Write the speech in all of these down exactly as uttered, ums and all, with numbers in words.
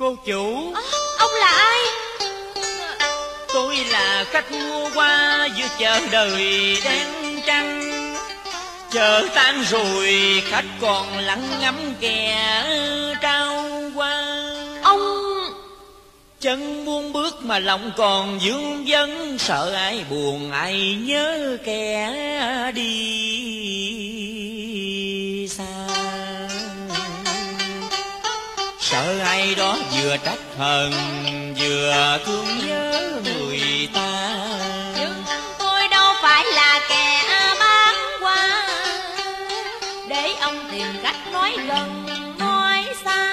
Cô chủ. À, ông là ai? Tôi là khách mua qua giữa chợ đời đen trăng. Chợ tan rồi khách còn lặng ngắm kẻ trao qua. Ông... Chân buông bước mà lòng còn vương vấn, sợ ai buồn ai nhớ kẻ đi xa. Sợ ai đó vừa trách hờn vừa thương nhớ người ta. Nhưng tôi đâu phải là kẻ bán qua, để ông tìm cách nói gần nói xa.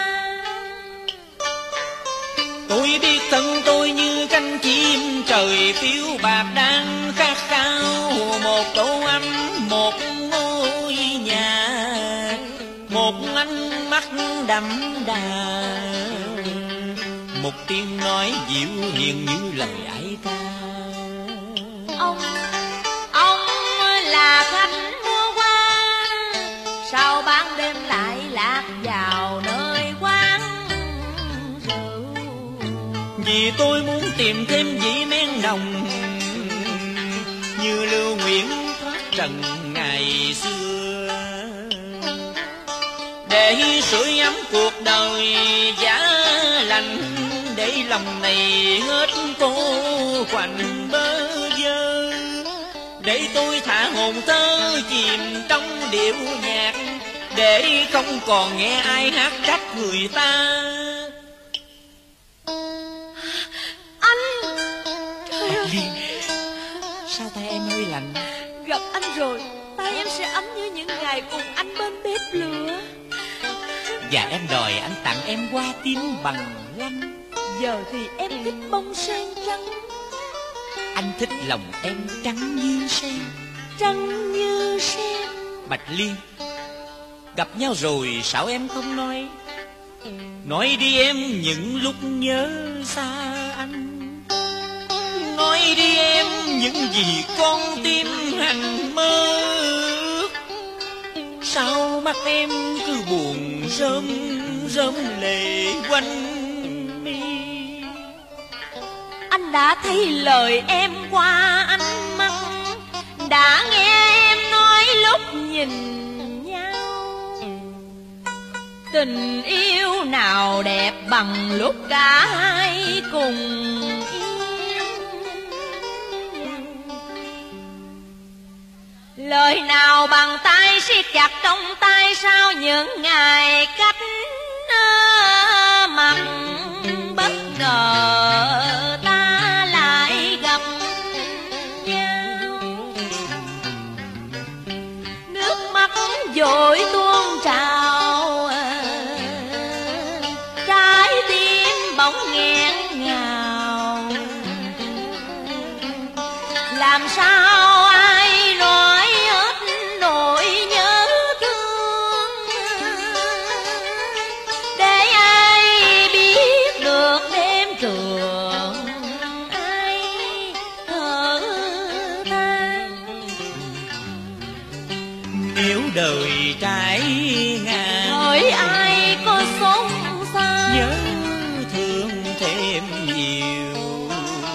Tôi biết thân tôi như cánh chim trời phiêu bạc đang khát khao một tổ ấm, một ngôi nhà, một ánh mắt đậm đà, một tiếng nói dịu hiền như lời ai ca. Ông, ông là khách mua qua, sao ban đêm lại lạc vào nơi quán rượu? Vì tôi muốn tìm thêm vị men nồng, như Lưu Nguyễn thoát trần ngày xưa, để sưởi ấm cuộc đời giá lành, để lòng này hết cô quạnh bơ vơ, để tôi thả hồn thơ chìm trong điệu nhạc, để không còn nghe ai hát trách người ta. Anh! Trời ơi! Liên, sao tay em hơi lạnh? Gặp anh rồi, tay em sẽ ấm như những ngày cùng anh bên bếp lửa. Và em đòi anh tặng em hoa tím bằng lăng. Giờ thì em thích bông sen trắng. Anh thích lòng em trắng như sen. Trắng như sen. Bạch Liên, gặp nhau rồi sao em không nói? Nói đi em những lúc nhớ xa anh. Nói đi em những gì con tim hằng mơ. Sao mắt em cứ buồn rơm rơm lệ quanh mi? Anh đã thấy lời em qua ánh mắt, đã nghe em nói lúc nhìn nhau. Tình yêu nào đẹp bằng lúc cả hai cùng yêu. Lời nào bằng tay siết chặt trong tay sau những ngày cách mặt, bất ngờ ta lại gặp nhau. Nước mắt vội tuôn trào, trái tim bỗng nghẹn ngào. Làm sao ai nói hết nỗi nhớ thương, để ai biết được đêm trường ai thở than. Nếu đời trải ngang, Hỡi ai có sống xa, nhớ thương thêm nhiều.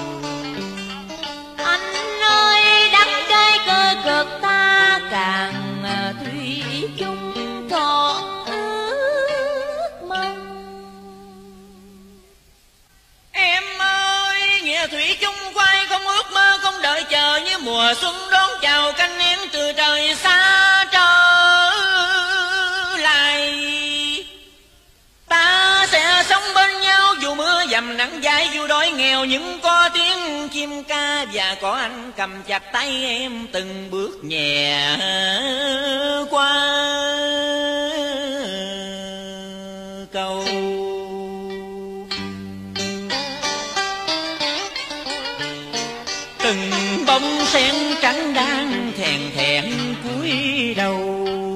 anh ơi đắng cay cơ cực ta càng thủy chung trọn ước mong. Em ơi nghĩa thủy chung quay không ước mơ, không đợi chờ như mùa xuân đón chào canh én từ trời xa trở lại. Ta sẽ sống bên nhau dù mưa dầm nắng dài, dù đói nghèo nhưng có tiếng chim ca, và có anh cầm chặt tay em từng bước nhẹ qua cầu. Từng bông sen trắng đang thèn thẹn cúi đầu.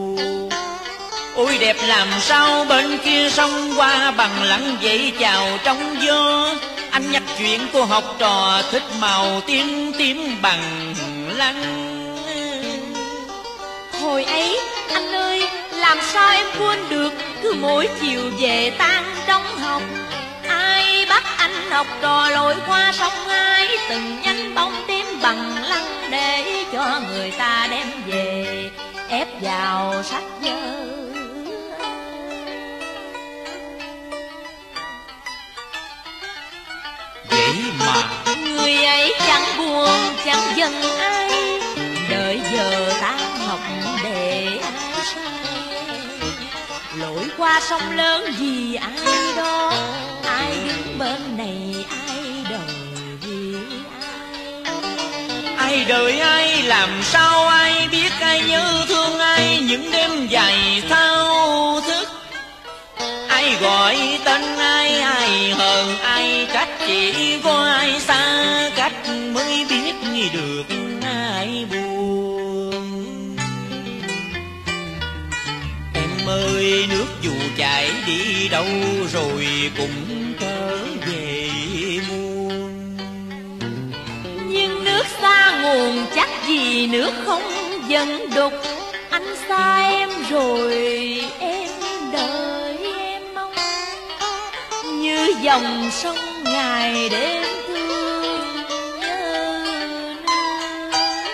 Ôi đẹp làm sao bên kia sông qua bằng lặng dậy chào trong gió. Anh nhắc chuyện cô học trò thích màu tím tím bằng lăng. Hồi ấy anh ơi làm sao em quên được, cứ mỗi chiều về tan trong học học trò lội qua sông Ai, từng nhánh bông tím bằng lăng để cho người ta đem về ép vào sách vở. Vậy mà người ấy chẳng buồn chẳng giận ai, đợi giờ tan học để ai sai. Lội qua sông lớn vì ai đó, ai đứng bên này ai đợi vì ai. ai đợi ai, làm sao ai biết ai nhớ thương ai những đêm dài thao thức. Ai gọi tên ai, ai hờn ai cách, chỉ có ai xa cách mới biết nghe được ai buồn. Em ơi nước dù chảy đi đâu rồi cũng trở về muôn. Nhưng nước xa nguồn chắc gì nước không dần đục. Anh xa em rồi em đợi em mong, như dòng sông ngày đêm thương nhớ nương.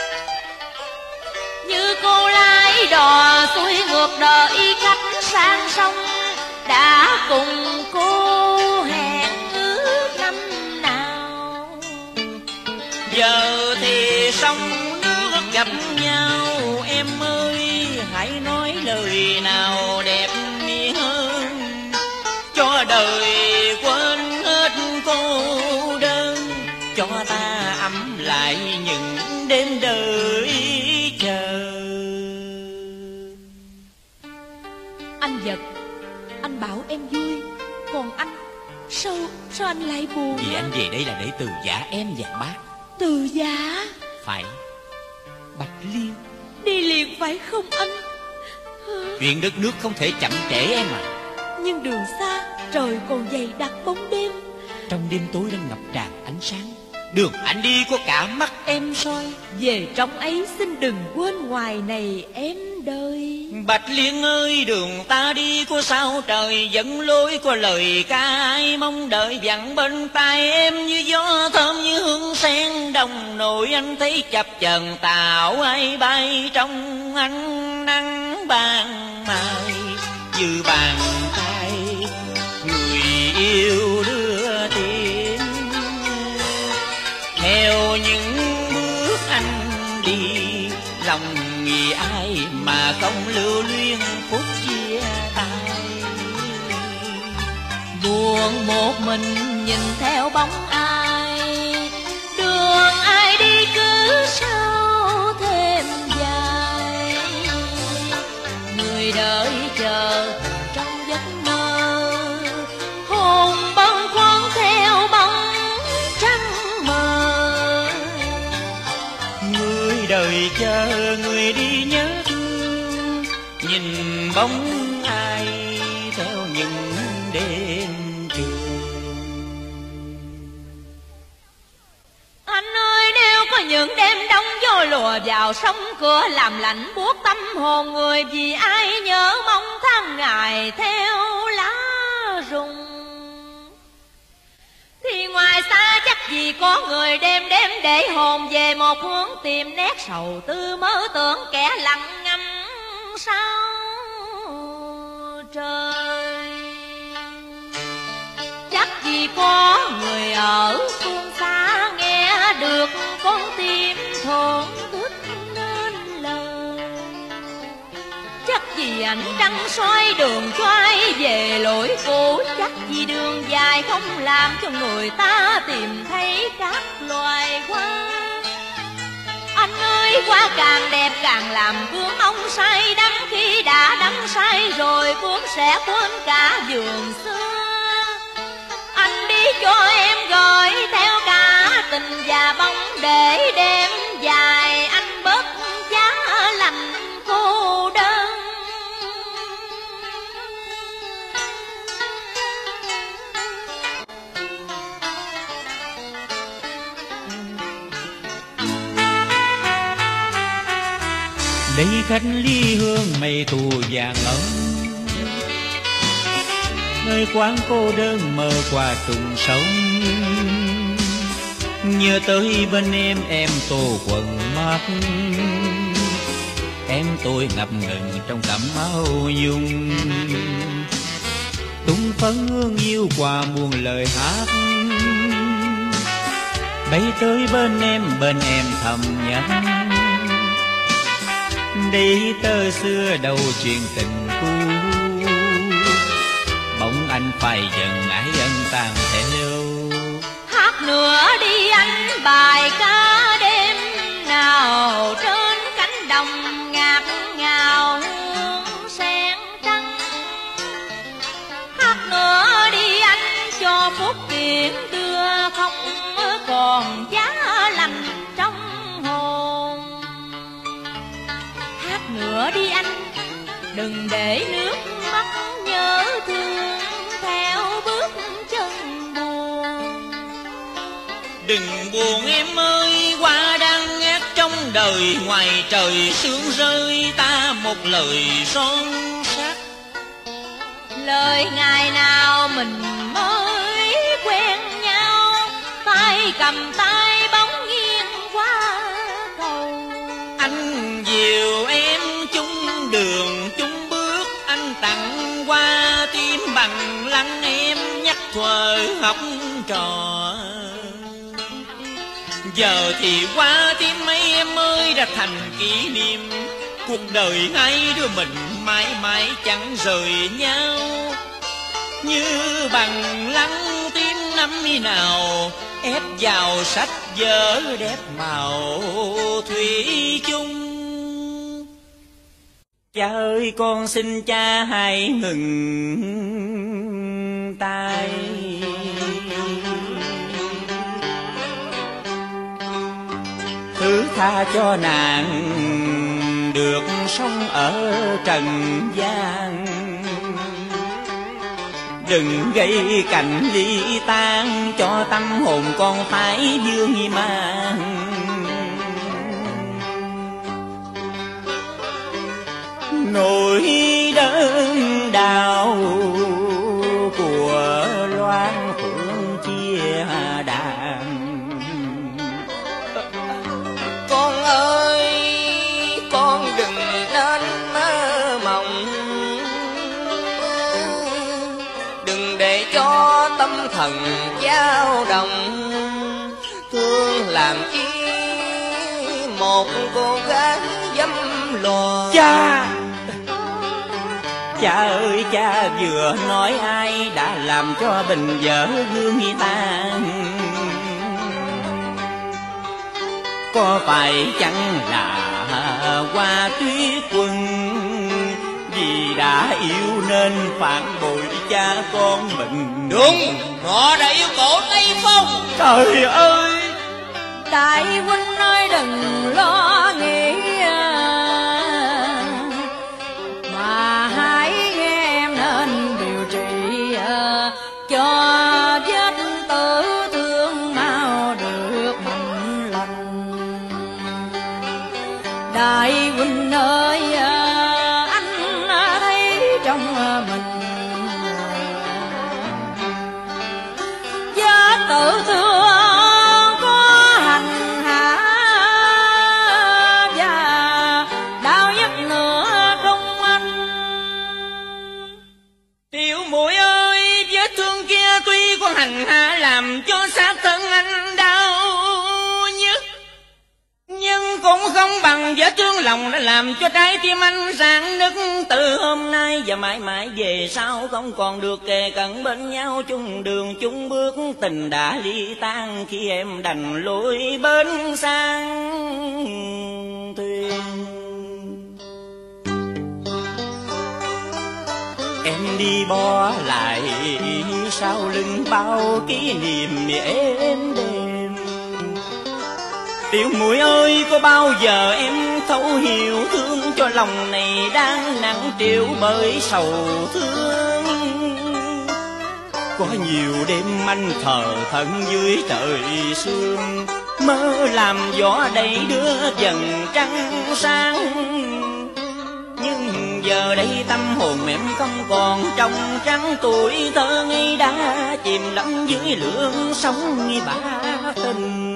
Như cô lái đò xuôi ngược đợi khách sang sông, đã cùng cô hẹn ước năm nào. Giờ thì sông nước gặp nhau, em ơi hãy nói lời nào đẹp hơn, cho đời quên hết cô đơn, cho ta ấm lại những đêm đợi chờ. Anh Vật, anh bảo em vui, còn anh, sao, sao anh lại buồn? Vì anh về đây là để từ giả em và bác. Từ giả? Phải. Bạch Liên đi liền phải không anh? Chuyện đất nước không thể chậm trễ em à. Nhưng đường xa, trời còn dày đặc bóng đêm. Trong đêm tối đang ngập tràn ánh sáng, đường anh đi có cả mắt em soi. Về trong ấy xin đừng quên ngoài này em đời. Bạch Liên ơi đường ta đi có sao trời dẫn lối, có lời ca ai mong đợi vặn bên tai em, như gió thơm như hương sen đồng nội. Anh thấy chập chờn tàu ai bay trong ánh nắng ban mai, như bàn tay người yêu đưa tiếng theo những bước anh đi. Lòng nghĩ ai mà không lưu luyến phút chia tay, buồn một mình nhìn theo bóng ai, đường ai đi cứ sao thêm dài. Người đợi chờ trong giấc mơ, hồn bâng khuâng theo bóng trăng mờ. người đời chờ người đi nhớ thương, nhìn bóng ai theo những đêm trường. Anh ơi nếu có những đêm đông gió lùa vào sông cửa, làm lạnh buốt tâm hồn người, vì ai nhớ mong tháng ngày theo lá rụng. Thì ngoài xa chắc gì có người đêm đêm để hồn về một hướng, tìm nét sầu tư mơ tưởng kẻ lặng ngâm sao trời. Chắc gì có người ở phương xa nghe được con tim thổn thức nên lời. Chắc gì ánh trăng soi đường cho ai về lối cũ, chắc gì đường dài không làm cho người ta tìm thấy các loài hoa. Anh ơi hoa càng đẹp càng làm vương ông say đắm, khi đã đắm say rồi cũng sẽ quên cả vườn xưa. Anh đi cho em gửi theo cả tình và bóng, để đêm dài anh bớt giá lạnh cô đơn. Đây khách ly hương mây tù vàng ấm, nơi quán cô đơn mơ qua trùng sông. Nhớ tới bên em, em tô quần mắt, em tôi ngập ngừng trong tấm áo nhung. Tung phấn hương yêu qua muôn lời hát, bay tới bên em, bên em thầm nhắn. Đi tơ xưa đâu chuyện tình cũ, bỗng anh phai dần ái ân tàn theo. Hát nữa đi anh bài ca đêm nào, trên cánh đồng ngạt ngào hương sen trắng. Hát nữa đi anh cho phút kiển đưa khóc còn giá lành trong hồn. Hát nữa đi anh đừng để nước mắt nhớ thương theo bước chân buồn. Đừng buồn em ơi, hoa đang ngát trong đời, ngoài trời sương rơi ta một lời son sắt. Lời ngày nào mình mới quen nhau, tay cầm tay bóng nghiêng qua cầu. Anh dìu em chung đường chung bước, anh tặng qua tim bằng lăng em nhắc thuở học trò. Giờ thì qua tim mấy em ơi đã thành kỷ niệm, cuộc đời hai đứa mình mãi mãi chẳng rời nhau. Như bằng lăng tim năm nào, ép vào sách vở đẹp màu thủy chung. Cha ơi con xin cha hãy ngừng tay, thứ tha cho nàng được sống ở trần gian. Đừng gây cảnh ly tan cho tâm hồn con phải vương mang. Nỗi đớn đau của loan phượng chia đàn. Con ơi con đừng nên mơ mộng, đừng để cho tâm thần dao động. Thương làm chi một cô gái dâm lò. Cha, cha ơi cha vừa nói ai đã làm cho bình vỡ gương tan. Có phải chăng là Hoa Tuyết Quân vì đã yêu nên phản bội cha con mình? Đúng, họ đã yêu cổ Tây Phong. Trời ơi, Đại huynh ơi đừng lo nghĩ, mà hãy nghe em nên điều trị cho vết tử thương mau được mạnh lành. Đại huynh ơi anh thấy trong mình vết tử thương hành hạ làm cho xác thân anh đau nhức, nhưng cũng không bằng vết thương lòng đã làm cho trái tim anh rạn nứt. Từ hôm nay và mãi mãi về sau không còn được kề cận bên nhau chung đường chung bước. Tình đã ly tan khi em đành lối bên sang thuyền. Em đi bỏ lại sau lưng bao kỷ niệm êm đềm. Tiểu muội ơi có bao giờ em thấu hiểu thương cho lòng này đang nặng trĩu bởi sầu thương. Có nhiều đêm anh thờ thẫn dưới trời sương, mơ làm gió đầy đưa dần trăng sáng. Nhưng Giờ đây tâm hồn em không còn trong trắng, tuổi thơ ngây đã chìm đắm dưới lưỡng sóng bá tình.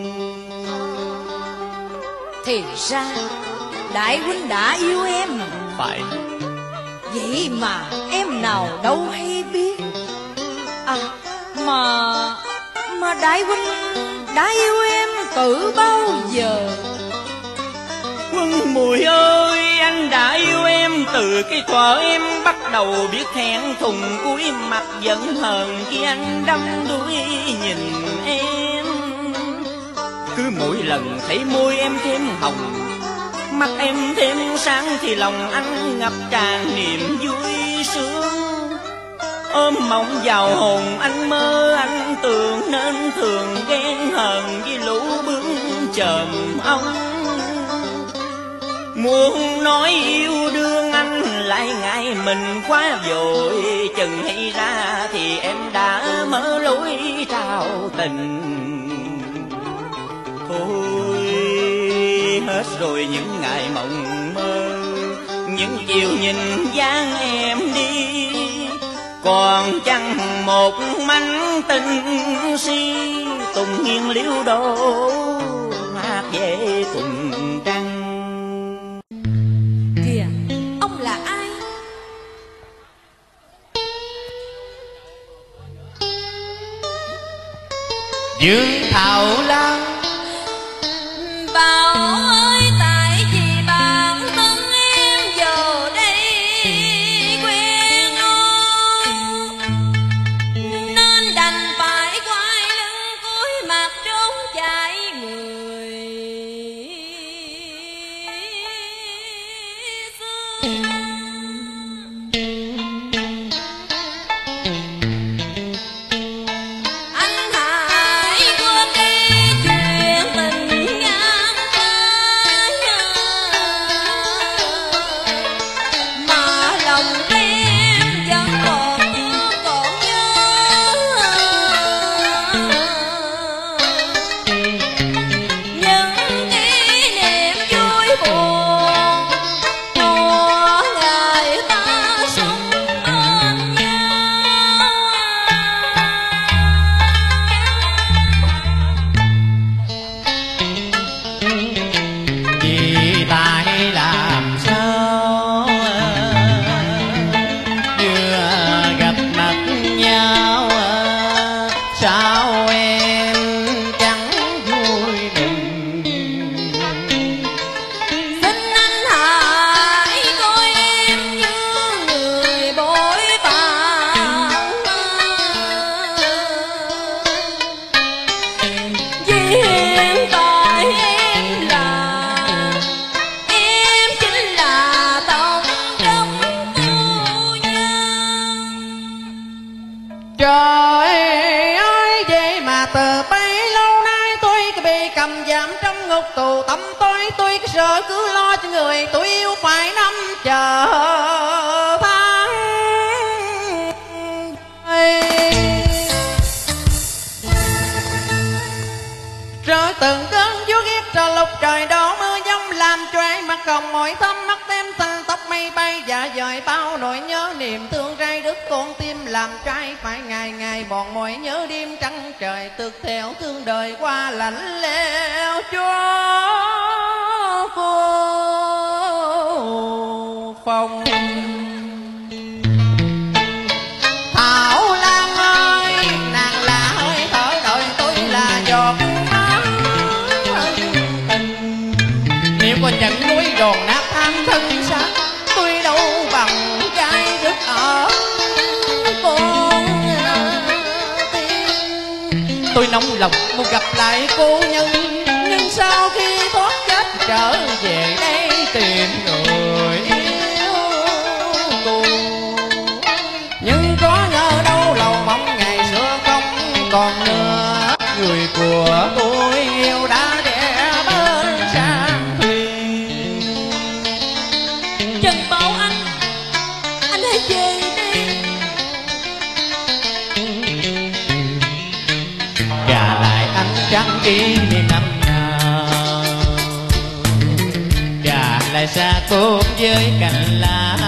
Thì ra đại huynh đã yêu em. Phải. Vậy mà em nào đâu hay biết. À mà Mà đại huynh đã yêu em từ bao giờ? Quân Mùi ơi, anh đã yêu em từ cái thuở em bắt đầu biết hẹn thùng, cuối mặt giận hờn khi anh đắm đuối nhìn em. Cứ mỗi lần thấy môi em thêm hồng, mắt em thêm sáng, thì lòng anh ngập tràn niềm vui sướng. Ôm mộng vào hồn anh mơ anh tưởng, nên thường ghen hờn với lũ bướm chờm ông. Muốn nói yêu đương anh lại ngại mình quá vội, chừng hay ra thì em đã mở lối trao tình. Thôi hết rồi những ngày mộng mơ, những chiều nhìn dáng em đi, còn chẳng một mảnh tình si. Tùng nghiêng liễu đô hát về cùng trăng. Kìa, ông là ai? Dương Thảo Lan. Bảo ơi, tại vì bản thân em giờ đây quen ôi, nên đành phải quay lưng cúi mặt trốn chạy người xưa. Anh hãy quên đi chuyện tình ngang trái, mà lòng em vẫn còn thương còn nhớ những kỷ niệm vui buồn của ngày ta sống bên nhau. Vì tại làm sao vừa gặp mặt nhau, sao em chẳng vui mừng. Xin anh hãy coi em như người bội bạc, vì hiện tại em là em chính là tổng đốc phu nhân. Trời ơi, vậy mà từ bấy lâu nay tôi cứ bị cầm giam trong ngục tù, tâm tôi tôi cứ sợ cứ lo cho người tôi yêu phải năm chờ tháng. Rồi từng cơn gió ghét trời lục trời đổ mưa giông, làm cho ai mặt hồng mỏi thâm, mắt tem xanh tóc mây bay dạ dời bao nỗi nhớ niềm thương trai đứt con tim, làm trai phải ngày ngày bọn mỏi nhớ đêm trắng trời, tược theo thương đời qua lạnh lẽo cho vô phòng. Thảo Lan ơi, nàng là hơi thở đời tôi là giọt máu ân tình. Nếu có chẳng núi đòn nát than thân xác, tôi đâu bằng trai đức ở con tim. Tôi nóng lòng muốn gặp lại cô nhân, nhưng sau khi thoát chết trở về đây tìm người yêu cô. Nhưng có ngờ đâu lầu mong ngày xưa không còn nữa, người của tôi yêu đã đẻ bên sang thuyền. Trần Bảo Anh, anh hãy về đi. Và lại anh chẳng kỷ niệm năm nào, và lại lại xa cùng với cành lá.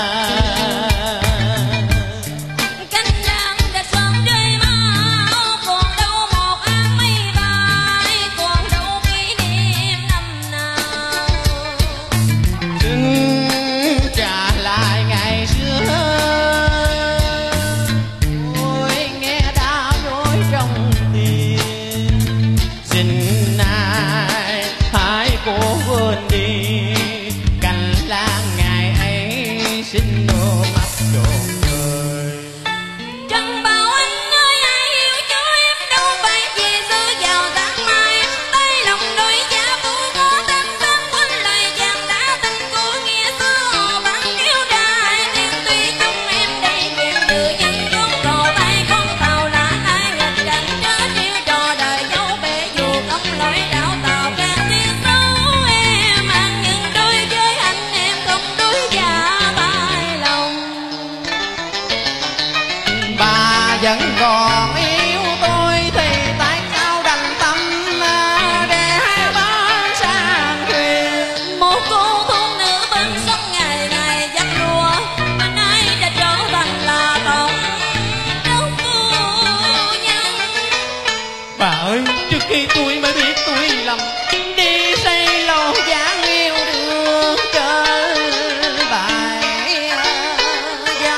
Vẫn còn yêu tôi thì tại sao đành tâm để bán sang thuyền. Một cô thôn nữ bên sông ngày ngày dắt lúa, anh ấy đã trở thành là tổng đốc phu nhân. Bà ơi, trước khi tôi mới biết tôi lầm, đi xây lò dáng yêu được trở bài dân.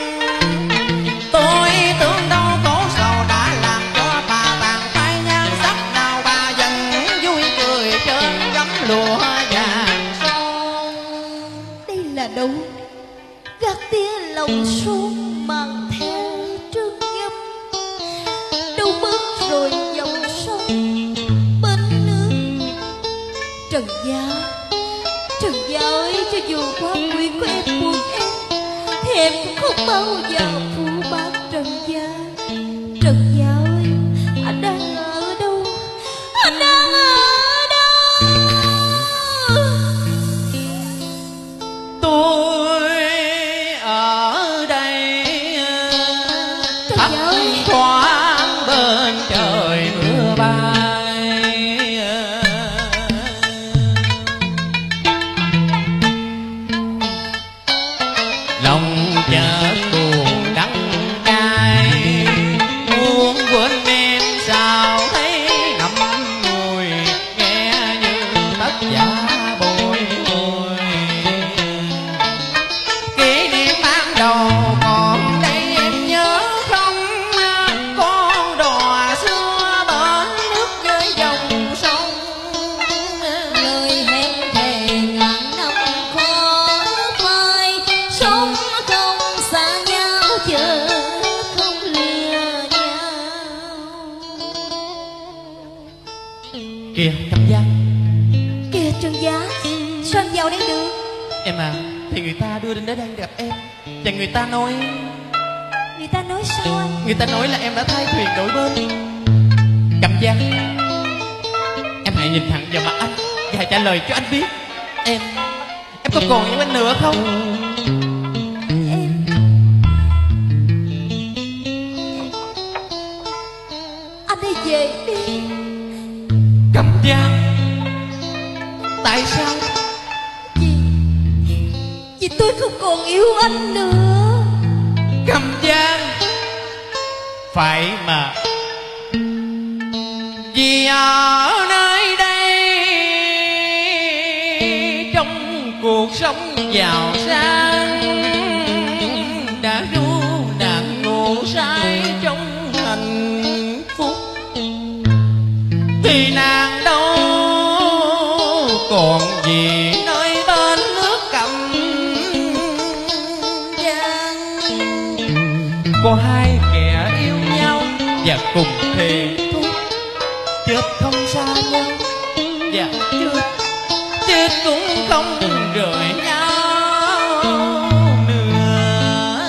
Tôi tưởng đâu khổ sầu đã làm cho bà tàn phai nhan sắc, nào bà vẫn vui cười chơi gấm lụa vàng son. Đây là đâu gác tia lòng son mang theo trước ngâm, đâu bước rồi dòng sông bên nước. Trần Gia, Trần Gia ơi, cho dù quá nguy của em buộc em thì em cũng không bao giờ phụ bạc Trần Gia. Trần Gia ơi, anh đang ở đâu? Anh đang ở đâu? Tôi ở đây thấp thoáng bên trời mưa bay, lòng chợt buồn đắng cay, muốn quên em sao thấy ngậm ngùi, nghe như tất giả bồi hồi. Kỷ niệm ban đầu còn đây em nhớ không, con đò xưa bên nước với dòng sông. Lời hẹn thề ngàn năm khó phai, sống không xa nhau chờ không lừa nhau. Kìa Cẩm Giang, Kìa Trần Gia, sao anh vào đây được? em à, thì người ta đưa đến đây gặp em, và người ta nói Người ta nói sao anh? người ta nói là em đã thay thuyền đổi bên. Cẩm Giang, em hãy nhìn thẳng vào mặt anh và trả lời cho anh biết, em em có còn yêu anh nữa không? Em Anh hãy về đi. Cẩm Giang, tại sao? Vì Vì tôi không còn yêu anh nữa. Cẩm Giang, phải mà, vì ở nơi đây trong cuộc sống giàu sang đã ru nàng ngủ say trong hạnh phúc, thì nàng đâu còn gì nơi bên nước Cẩm Giang. Có hai kẻ yêu nhau và cùng thề thốt chết không xa nhau, và chết chết cũng không rời nhau nữa.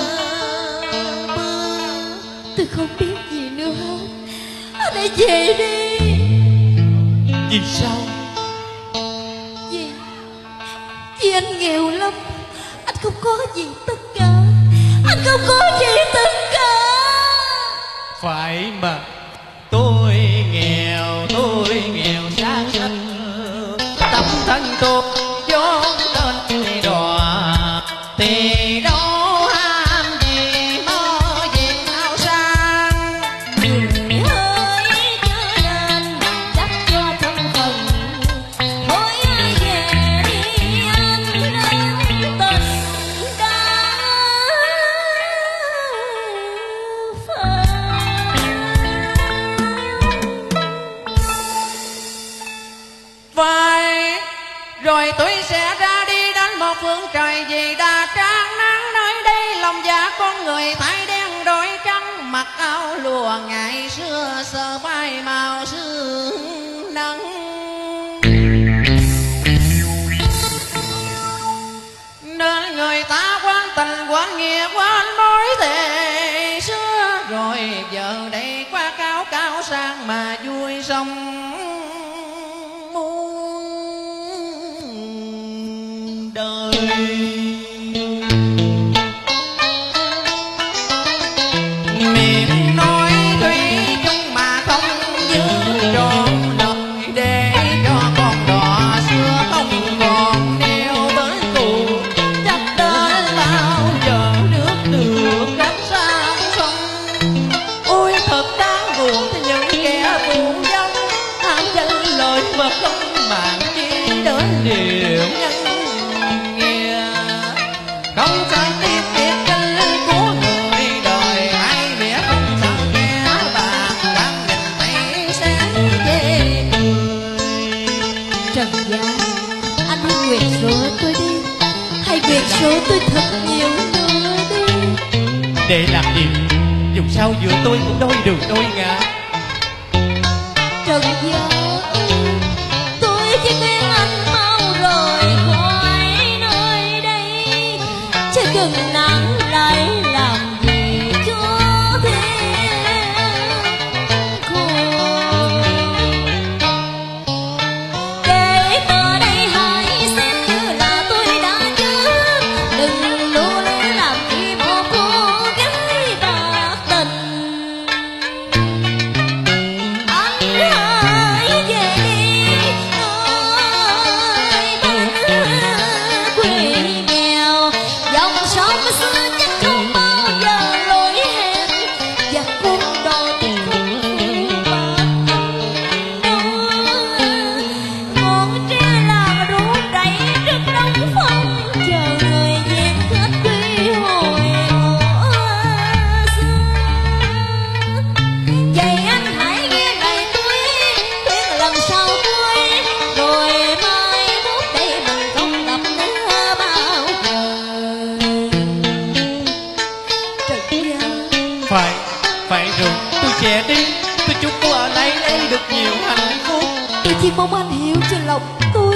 Tôi không biết gì nữa hết. Anh hãy về đi. Vì sao? Vì Vì anh nghèo lắm. Anh không có gì tất cả. Anh không có gì tất cả. Phải mà, tôi nghèo, tôi nghèo sang xanh, tấm thân tôi vốn đời rồi tôi sẽ ra đi đến một phương trời vì đã tráng nắng nơi đây. Lòng dạ con người thay đen đổi trắng, mặc áo lụa ngày xưa sờ vai màu sương nắng. Nên người ta quan tình quan nghĩa quan mối thề xưa, rồi giờ đây qua cao cao sang mà vui sống muôn đời. Miệng nói thủy chung mà không giữ trọn lời, để cho con đò xưa không còn neo bến cũ. Chắc đến bao giờ nước được cách sang sông. Ôi thật đáng buồn cho những kẻ buồn dông, tham danh lời vật không màng chi đến điều nhân nghĩa. Không sang tiếp tiếp chân của người đời, ai biết không sang nghe bạc đang nhìn thấy sáng chê cười. Trần Gia, anh hãy quyệt số tôi đi, hãy quyệt số tôi thật nhiều nữa đi. Để làm gì? Dù sao giữa tôi cũng đôi đường đôi ngã. Trần Gia ơi, tôi chỉ khuyên anh mau rời khỏi nơi đây, chứ đừng nắng lại làm gì cho thêm khổ. Để ở đây hãy xem như là tôi đã chết, đừng lưu luyến làm chi một cô gái bạc tình. Anh hãy về đi nơi bên quê nghèo, dòng sông xưa chắc không bao giờ lỗi hẹn, và cuộc đời thì không bạc đâu. Ngọn tre làm rủ rẫy rất đông phong, chờ người gian khách quy hồi xưa. Vậy anh hãy nghe lời tôi, khuyên lần sau cuối, rồi mai mốt đây mình không gặp nữa bao giờ. Trần Gia, Phải, phải rồi, tôi sẽ đi. Tôi chúc cô ở đây lấy được nhiều hạnh phúc. tôi chỉ mong anh hiểu cho lòng tôi.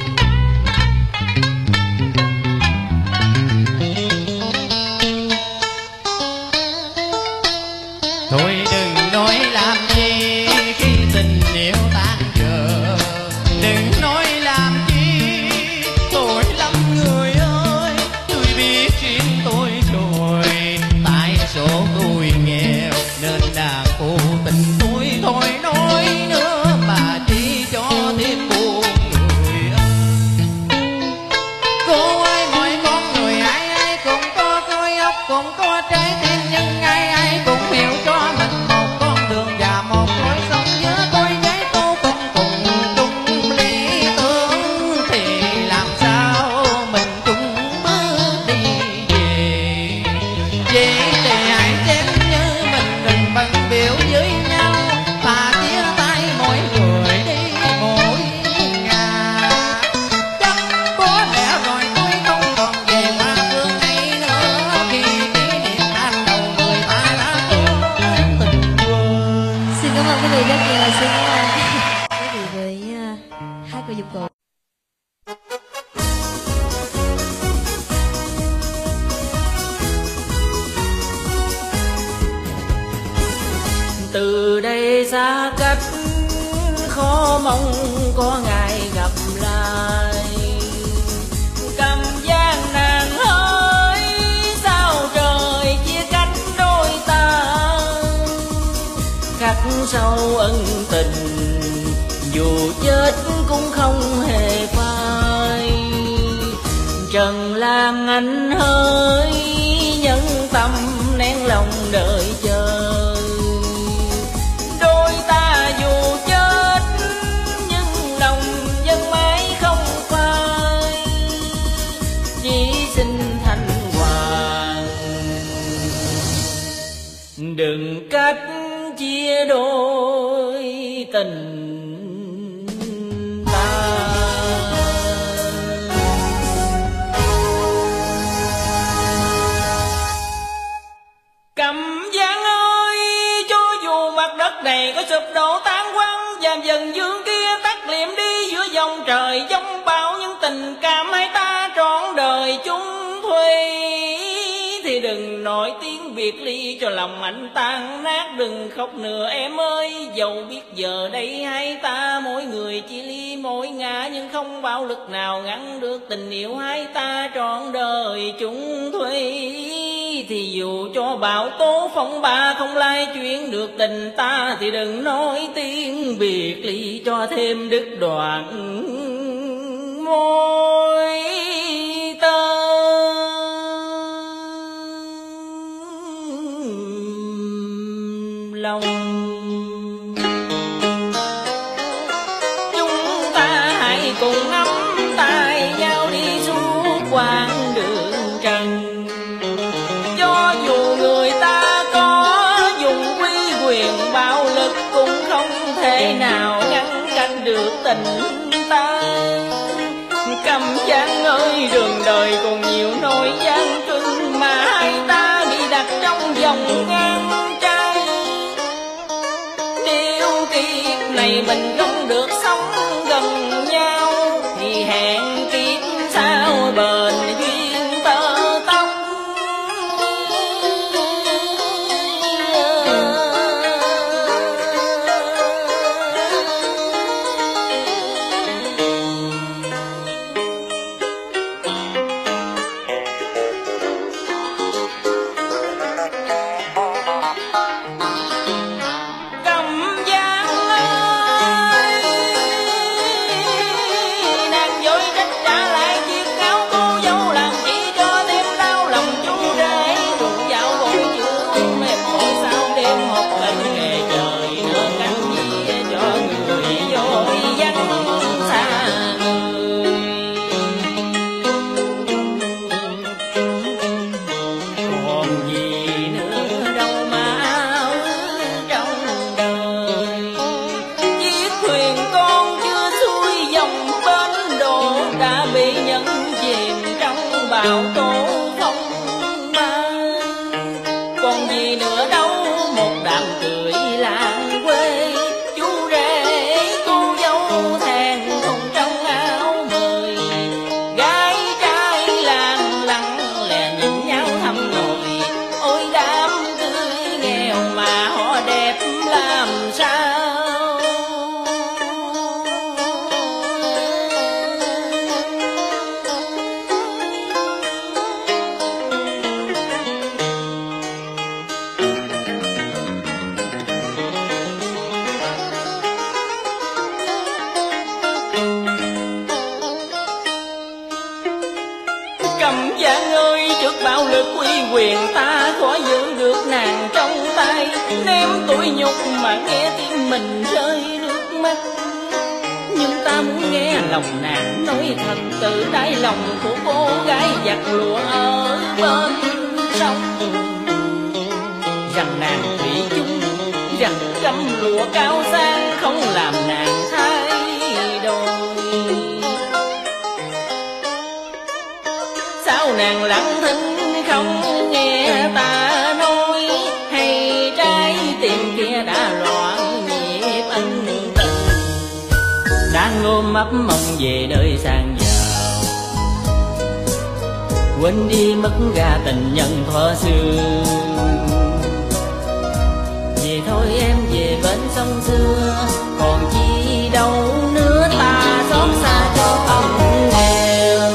Thôi đừng nói làm gì khi tình yêu tan vỡ. Đừng nói làm chi, tội lắm người ơi. Tôi biết chuyện tôi rồi, tại số tôi nghèo nên đã cố tình tôi thôi nói nữa mà chỉ cho thêm buồn người ơi. Cô ơi, mọi con người ai ai cũng có đôi óc, cũng có trái tim, nhưng ai ai cũng hiểu cho mình một con đường và một lối sống. Nhớ tôi với cô không cùng chung lý tưởng, thì làm sao mình chung bước đi về. Vậy thì hãy xem như mình đừng bận biểu với nhau, và chia tay mỗi người đi mỗi ngả. Chắc có lẽ rồi tôi không còn về qua phương ấy nữa, khi kỷ niệm ban đầu người ta đã quên tình quên. Xin cảm ơn quý vị rất nhiều. Xin cảm ơn quý vị với à, hai cô dụng cụ. Từ đây xa cách khó mong có ngày gặp lại. Cầm gian nàng hỡi, sao trời chia cách đôi ta. Khắc sâu ân tình, dù chết cũng không hề phai. Trần Lan Anh hỡi, nhân tâm nén lòng đợi chờ. Đôi ta dù chết nhưng lòng vẫn mãi không phai. Chỉ xin thanh hoàng đừng cách chia đôi tình ta. này có sụp đổ tan quang, và dần dương kia tắt liệm đi giữa dòng trời giông bão. Nhưng tình cảm hai ta trọn đời chung thủy, thì đừng nổi tiếng biệt ly cho lòng anh tan nát. Đừng khóc nữa em ơi, dẫu biết giờ đây hai ta mỗi người chia ly mỗi ngã, nhưng không bạo lực nào ngăn được tình yêu hai ta trọn đời chung thủy. Thì dù cho bão tố phong ba không lai chuyển được tình ta, thì đừng nói tiếng biệt ly cho thêm đứt đoạn môi tơ lòng. Chúng ta hãy cùng nắm tay nhau đi suốt quãng đường trần. Cho dù người ta có dùng quy quyền bạo lực, cũng không thể nào ngăn cản được tình ta. Cầm Giang ơi, đường đời còn nhiều nỗi gian truân, mà hai ta bị đặt trong vòng ngang trái. Nếu kiếp này mình không được sống gần nhau, thì hẹn kiếp sau bền duyên tơ tóc. Bão tố phong ba, còn gì nữa đâu một đám cười làng quê. Chú rể cô dâu thèn thùng trong áo mời, gái trai làng lặng lẽ nhìn nhau thăm nỗi. Ôi đám cưới nghèo mà họ đẹp làm sao. Cầm Giang ơi, trước bạo lực uy quyền ta khó giữ được nàng trong tay. Ném tủi nhục mà nghe tim mình rơi nước mắt, nhưng ta muốn nghe lòng nàng nói thật từ đáy lòng của cô gái giặt lụa ở bên sông. Rằng nàng thủy chung, rằng gấm lụa cao sang không làm nàng thay đổi. Sao nàng lặng thinh không nghe ta nói, hay trái tim kia đã loạn nhịp ân tình. Đang ôm ấp mong về đời sang giàu, quên đi mất gà tình nhân thuở xưa. Về thôi em về bên sông xưa, còn chi đâu nữa ta xót xa cho ông nghèo.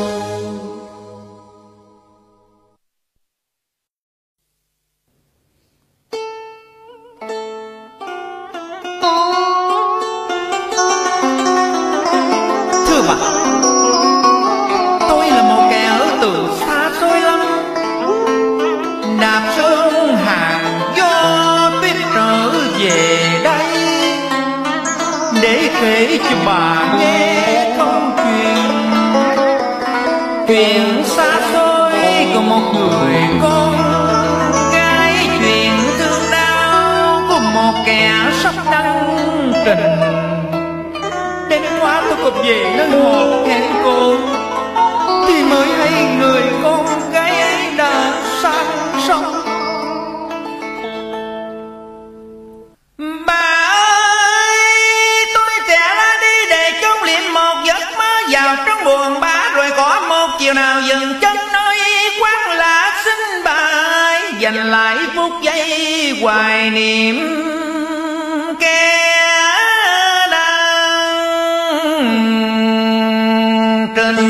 Thưa bà, tôi là một kẻ ở từ xa xôi lắm, đạp sơn hàng gió tuyết trở về đây, để kể cho bà nghe câu chuyện. Chuyện xa xôi của một người con gái, chuyện thương đau của một kẻ sắp đăng trình. Đến quá tôi cập về nơi họ hẹn cô, thì mới hay người con gái ấy đã sang sông. dành lại phút giây hoài niệm kẻ đang trên.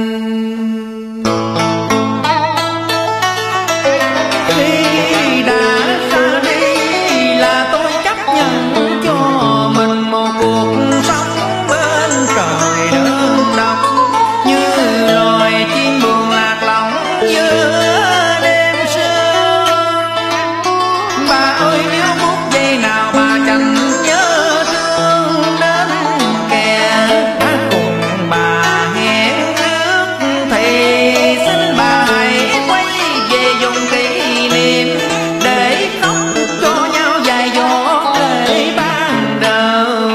Khi đã xa đi là tôi chấp nhận cho mình một cuộc sống bên trời đơn độc, như loài chim buồn lạc lõng giữa đêm sương. Bà ơi nếu phút giây nào bà chẳng nhớ thương đến kẻ đã cùng bà hẹn trước, thì xin bà hãy quay về dùng kỷ niệm để khóc cho nhau vài giọt để ban đầu.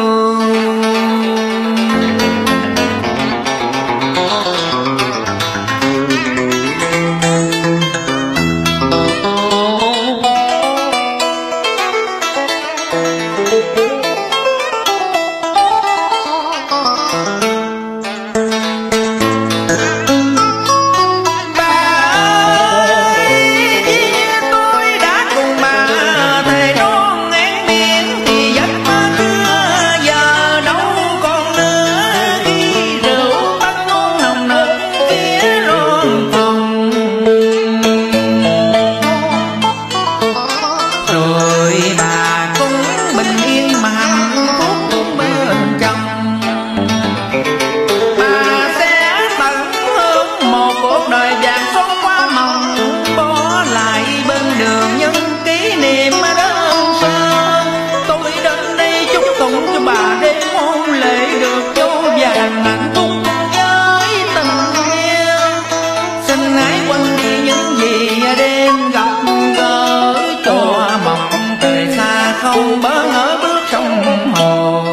Không bỡ ngỡ bước trong hồ.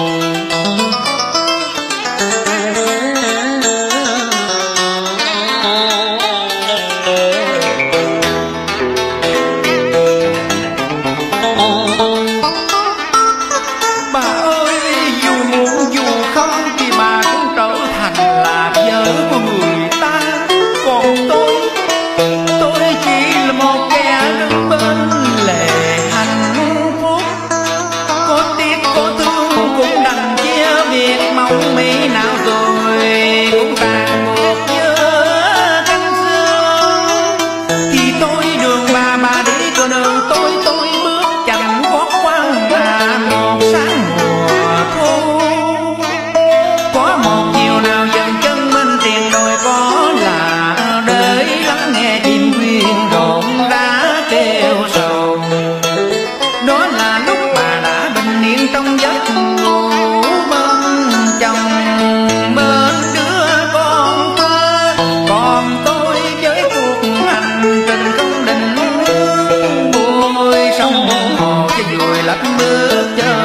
Bà ơi dù muốn dù không thì bà cũng trở thành là vợ của người ta, còn tôi tôi chỉ là một kẻ đứng bên lề hạnh phúc. Có tiếc có thương cũng đành chia biệt mong mỹ nào rồi cũng tàn một nhớ cánh xưa. Thì tôi đường bà bà đi con đường tôi tôi bước chậm gót quăng là một sáng mùa thu. Có một chiều nào dần chân bên tiền đồi có là để lắng nghe chim quyên rộn rã kêu sầu. Đó là lúc bà đã bình yên trong giấc ngủ bên chồng bên đứa con thơ. Còn tôi với cuộc hành trình không định hướng, bôi sông hồ cho vùi lấp bước chân.